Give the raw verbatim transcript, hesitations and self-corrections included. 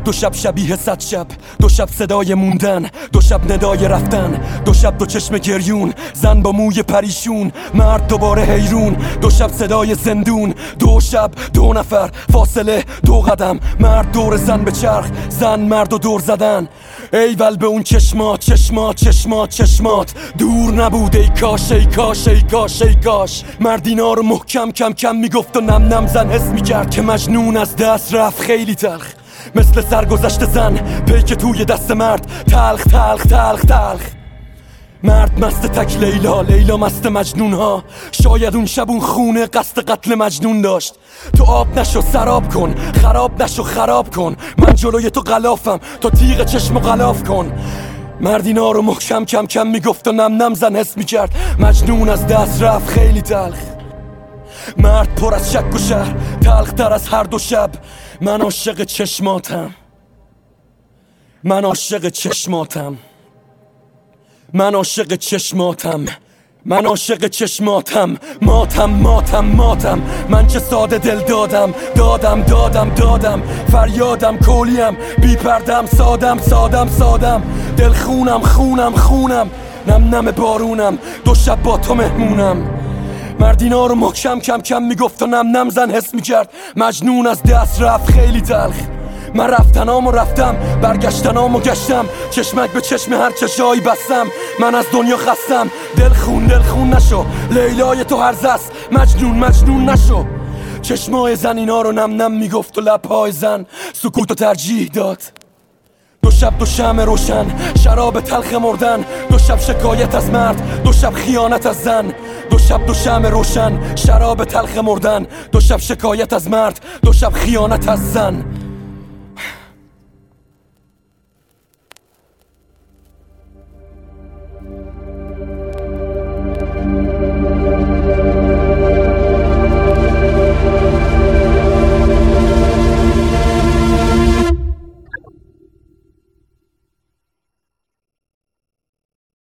دو شب شبیه صد شب، دو شب صدای موندن، دو شب ندای رفتن، دو شب دو چشم گریون، زن با موی پریشون، مرد دوباره حیرون، دو شب صدای زندون، دو شب دو نفر فاصله دو قدم، مرد دور زن به چرخ، زن مرد و دور زدن. ایول به اون چشمات چشمات چشمات چشمات دور نبود، ای کاش ای کاش ای کاش ای کاش. مرد اینا رو محکم کم کم میگفت و نم نم زن حس میکرد که مجنون از دست رفت خیلی تلخ، مثل سرگذشت زن پیک توی دست مرد، تلخ تلخ تلخ تلخ. مرد مست تک لیلا، لیلا مست مجنون ها، شاید اون شب اون خونه قصد قتل مجنون داشت. تو آب نشو سراب کن، خراب نشو خراب کن، من جلوی تو غلافم تو تیغ چشم و غلاف کن. مرد اینا رو محکم کم کم میگفت و نم نم زن حس میکرد مجنون از دست رفت خیلی تلخ. مرد پر از شک و شهر، تلخ تر از هر دو شب. من عاشق چشماتم، من عاشق چشماتم، من عاشق چشماتم، من عاشق چشماتم. ماتم ماتم ماتم، من چه ساده دل دادم دادم دادم دادم، فریادم کولیم بی پردم، سادم سادم سادم، دل خونم خونم خونم، نم نم بارونم، دو شب با تو مهمونم. مردینا رو محکم کم کم میگفت و نم نم زن حس میکرد مجنون از دست رفت خیلی تلخ. من رفتنامو رفتم، برگشتنامو گشتم، چشمک به چشم هر چشایی بستم. من از دنیا خستم، دل خون دل خون نشو، لیلای تو هرز است، مجنون مجنون نشو. چشمای زن اینا رو نم نم میگفت و لبهای زن سکوتو ترجیح داد. دو شب دو شمع روشن، شراب تلخ مردن، دو شب شکایت از مرد، دو شب خیانت از زن. دو شب دو شمع روشن، شراب تلخ مردن، دو شب شکایت از مرد، دو شب خیانت از زن.